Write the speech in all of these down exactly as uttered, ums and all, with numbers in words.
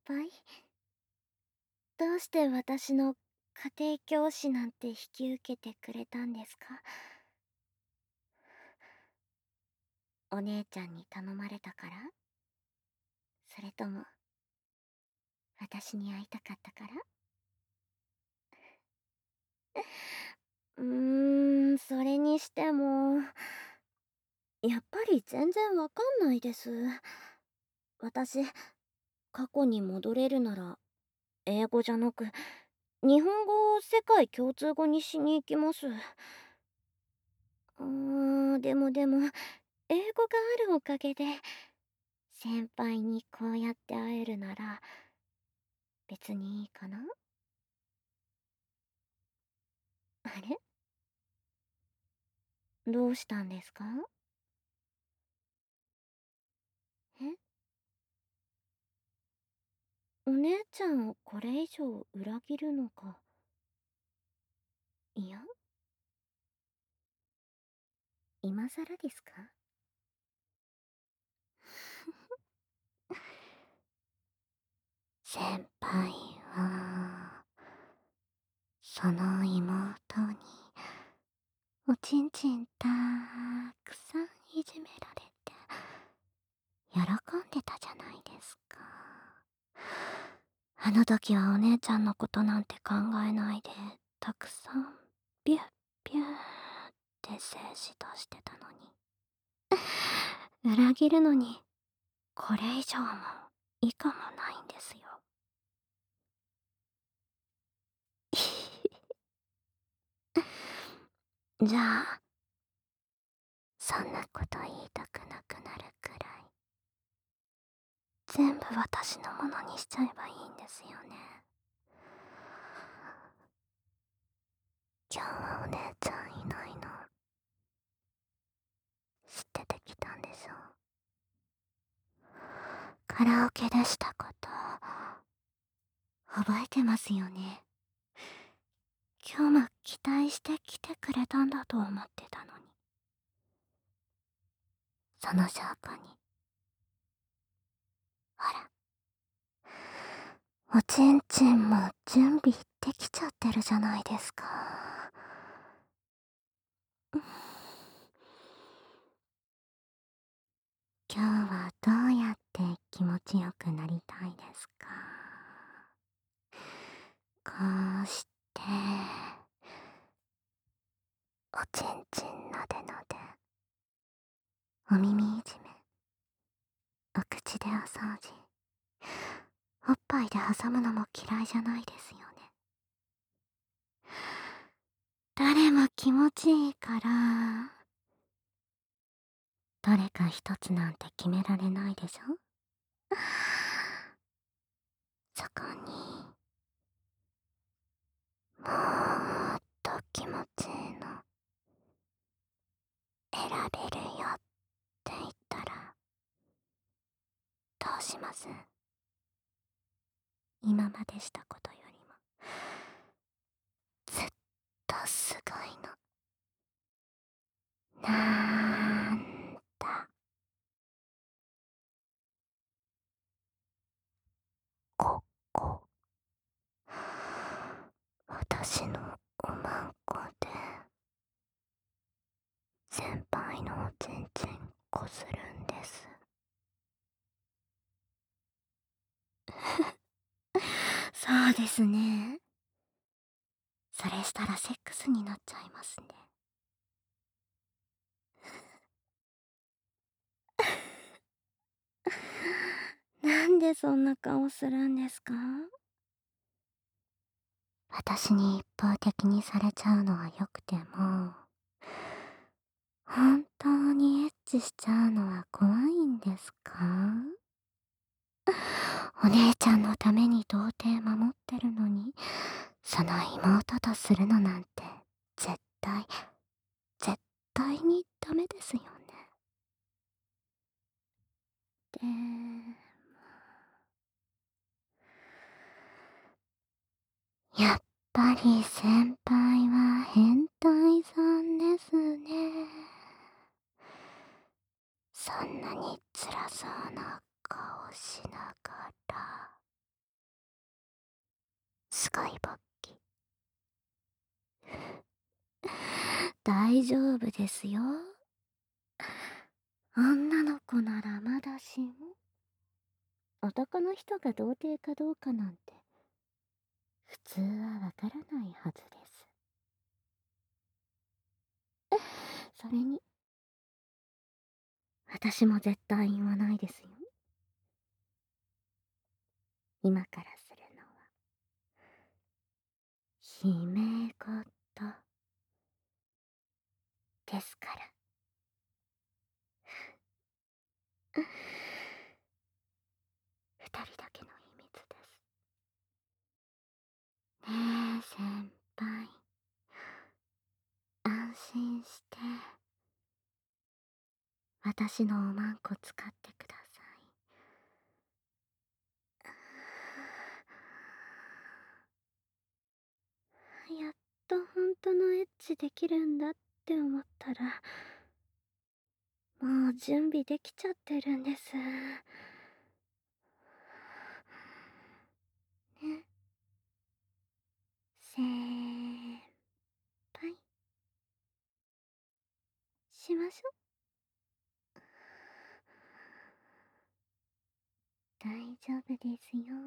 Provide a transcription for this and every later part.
輩？どうして私の家庭教師なんて引き受けてくれたんですか？お姉ちゃんに頼まれたから？それとも、私に会いたかったから？うーん、それにしても、やっぱり全然わかんないです。私、過去に戻れるなら、英語じゃなく、日本語を世界共通語にしに行きます。うーん、でもでも、英語があるおかげで、先輩にこうやって会えるなら、別にいいかな？あれ？どうしたんですか？え？お姉ちゃんをこれ以上裏切るのか。いや、今更ですか？先輩は、その妹に、おちんちんたくさんいじめられて、喜んでたじゃないですか。あの時はお姉ちゃんのことなんて考えないで、たくさん、ビュッビューって精子出してたのに。裏切るのに、これ以上も以下もないんですよ。じゃあ、そんなこと言いたくなくなるくらい、全部私のものにしちゃえばいいんですよね。今日はお姉ちゃんいないの、知っててきたんでしょ？カラオケでしたこと、覚えてますよね？今日も期待して来てくれたんだと思ってたのに。その証拠に。ほら、おちんちんも準備できちゃってるじゃないですか。今日はどうやって気持ちよくなりたいですか？こうして、おちんちんなでなで、お耳いじめ、お口でお掃除、おっぱいで挟むのも嫌いじゃないですよね。誰も気持ちいいから、どれか一つなんて決められないでしょ？そこに、もっと気持ちいいの選べるよって言ったら、どうします？今までしたことよりも、ずっとすごいの。なんだ。ここ。私のおまんこで、先輩のおちんちんこするんです。そうですね。それしたらセックスになっちゃいますね。なんでそんな顔するんですか？私に一方的にされちゃうのはよくても、本当にエッチしちゃうのは怖いんですか？お姉ちゃんのために童貞守ってるのに、その妹とするのなんて、絶対、絶対にダメですよね。でも、やっぱり先輩は変態さんですね。そんなに辛そうな顔しながら。 使いばっき。大丈夫ですよ。女の子ならまだしも、男の人が童貞かどうかなんて、普通はわからないはずです。それに、私も絶対言わないですよ。今からするのは、姫事ですから。二人だけの秘密です。ねえ、先輩。安心して、私のおまんこ使ってください。やっと本当のエッチできるんだって思ったら、もう準備できちゃってるんです。ね、先輩。しましょ。大丈夫ですよ。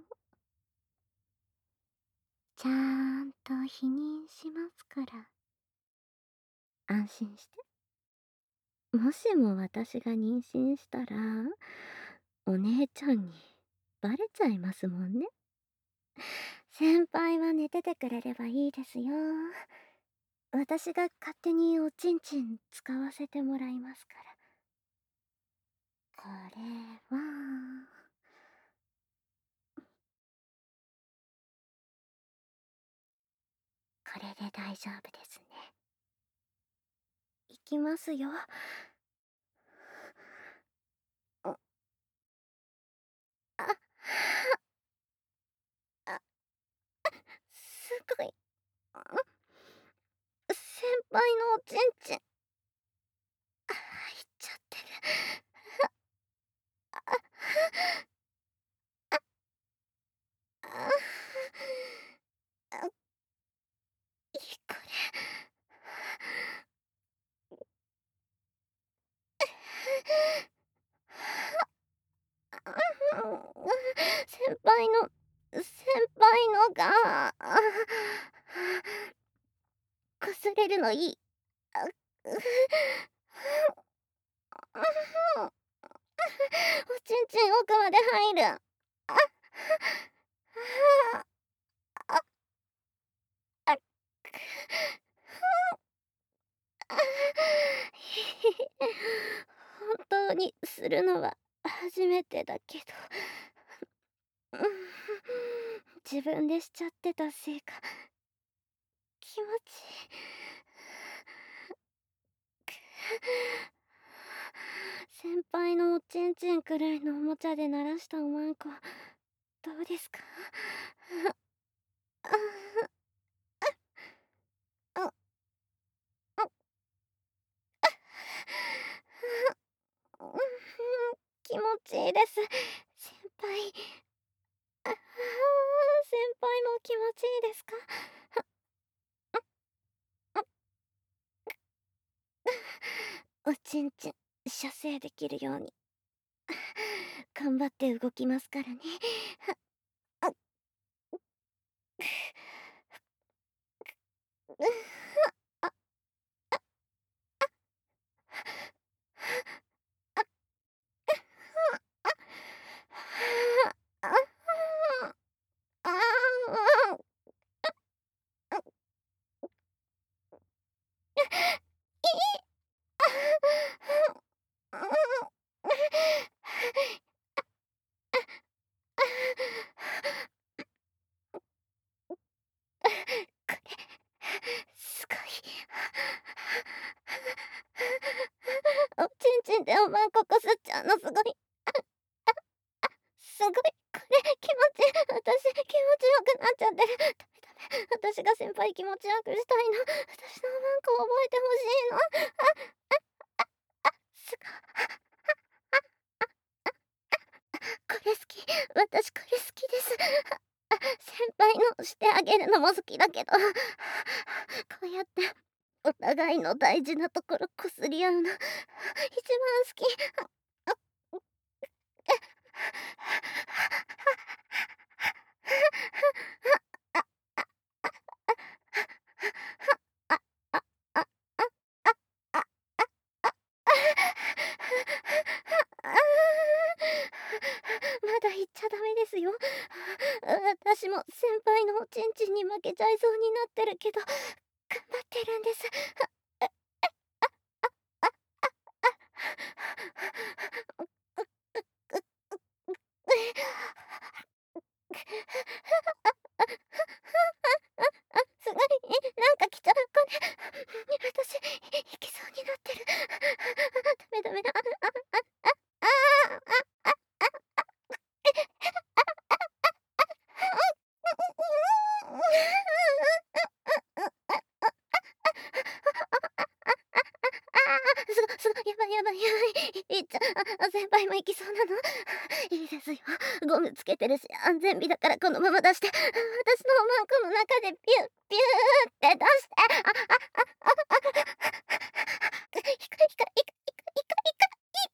ちゃんと否認しますから。安心して。もしも私が妊娠したら、お姉ちゃんにバレちゃいますもんね。先輩は寝ててくれればいいですよ。私が勝手におちんちん使わせてもらいますから。これは、これで大丈夫ですね。いきますよ。あ、あ、あ、すごい。先輩のおちんちん、入っちゃってる。あ、あ、あ、あ、いいこれ。先輩の、先輩のが、こすれるのいい。あ、おちんちん奥まで入る。あ、あ、あ、本当にするのは初めてだけど、自分でしちゃってたせいか気持ちいい。先輩のおちんちんくらいのおもちゃで鳴らしたおまんこ、どうですか？あ、あ、あ、気持ちいいです。先輩。あ、先輩も気持ちいいですか？おちんちん射精できるように頑張って動きますからね。あ、あ、あ、あ、あ、すごい。おちんちんでおまんここすっちゃうのすごい。すごい。これ気持ちいい。私気持ちよくなっちゃってる。ダメダメ。私が先輩気持ちよくしたいの。私のおまんこ覚えてほしいの。あ、あ、すごい。これ好き。私これ好きです。先輩の下あげるのも好きだけど、こうやってお互いの大事なところこすり合うの一番好き。まだ言っちゃダメですよ。私も先輩のおちんちんに負けちゃいそうになってるけど、頑張ってるんです。すごい、なんか来ちゃう、これ。私、いきそうになってる。ダメダメだ。あ、あ、あ、あ、あ、あ、あ、あ、すごすごやばいやばいやばい。いっちゃあ、先輩も行きそうなの。いいですよ。ゴムつけてるし、安全備だからこのまま出して、私のおまんこの中でピュッピューって出して、あ、あ、あ、あ、あ、いかいかいかいかいかいかいか。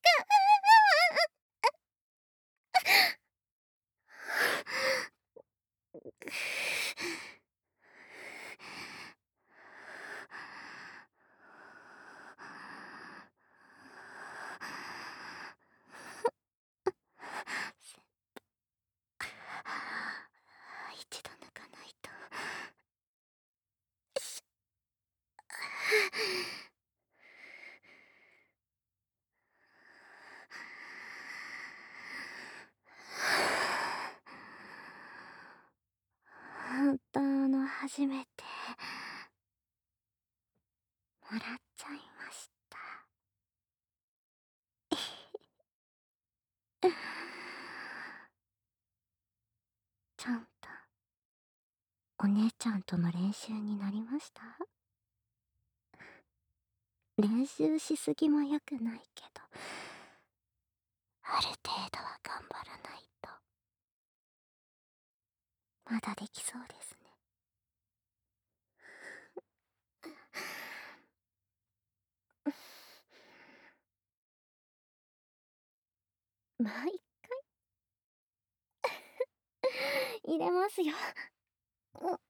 一度抜かないと。本当の初めてもらっちゃいました。ちゃんとお姉ちゃんとの練習になりました？練習しすぎも良くないけど、ある程度は頑張らないと。まだできそうですね。もう一回入れますよ。う、う、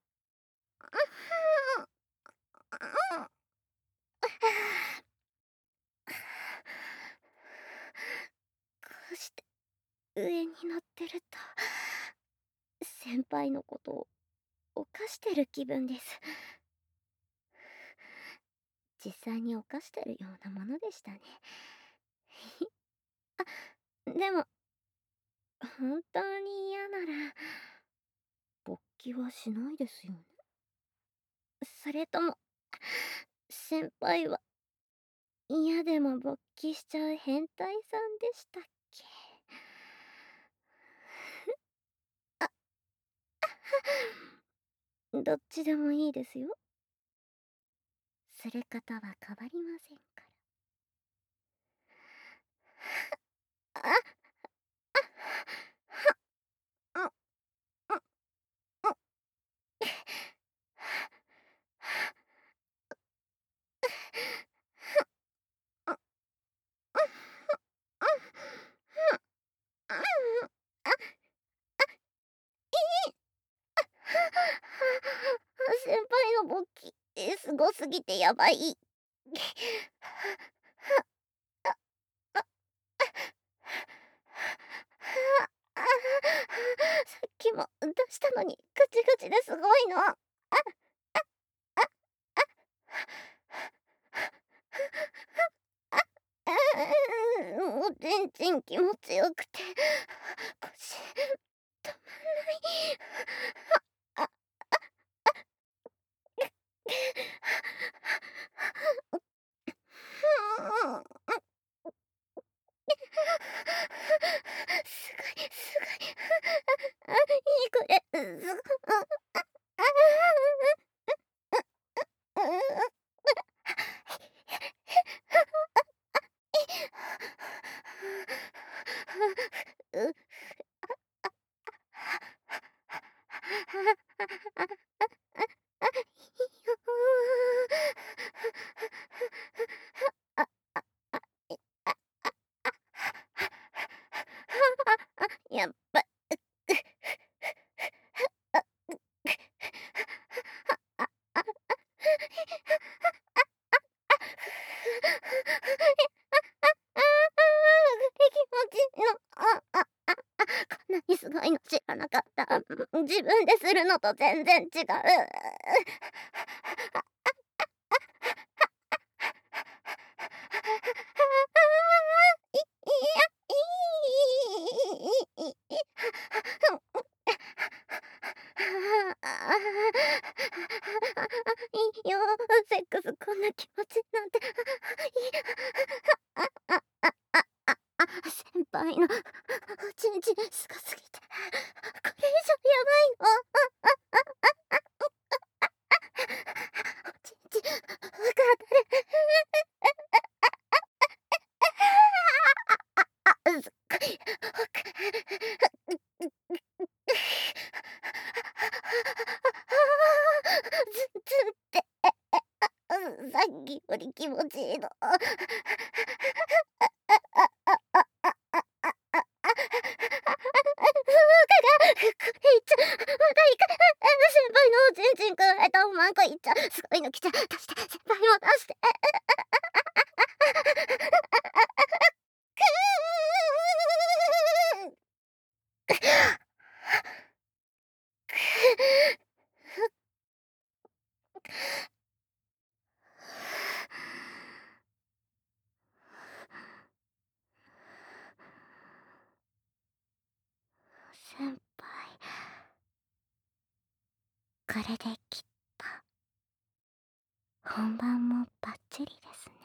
こうして上に乗ってると、先輩のことを犯してる気分です。実際に犯してるようなものでしたね。あ、でも、本当に嫌なら、勃起はしないですよね。それとも、先輩は嫌でも勃起しちゃう変態さんでしたっけ？どっちでもいいですよ。する方は変わりませんから。あ、あ、あ、あ、あ、あ、あ、あ、あ、先輩の勃起、すごすぎてやばい。さっきも出したのにガチガチですごいの。あ、もう全然気持ちよくて腰止まんない。あ、すごいすごい。あ、いいこれ。すごあ、あ、 やっぱ気持ちのああああこんなにすごいの知らなかった。自分でするのと全然違う。いいよ、セックスこんな気持ちなんて。先輩のおちんちんすごすぎて、これ以上やばいの。おちんちん、深当たる。あ、すっごい。ずずって、さっきより気持ちいいの。これいっちゃ、まだいか、先輩のおちんちんくわえたおまんこいっちゃ、すごいの来ちゃ、出して、先輩も出して。先輩、これできっと本番もバッチリですね。